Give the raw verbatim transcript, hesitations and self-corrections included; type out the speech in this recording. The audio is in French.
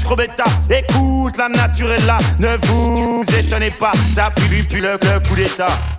Scrobetta. Écoute, la nature est là, ne vous étonnez pas, ça pue, pue le, le coup d'état.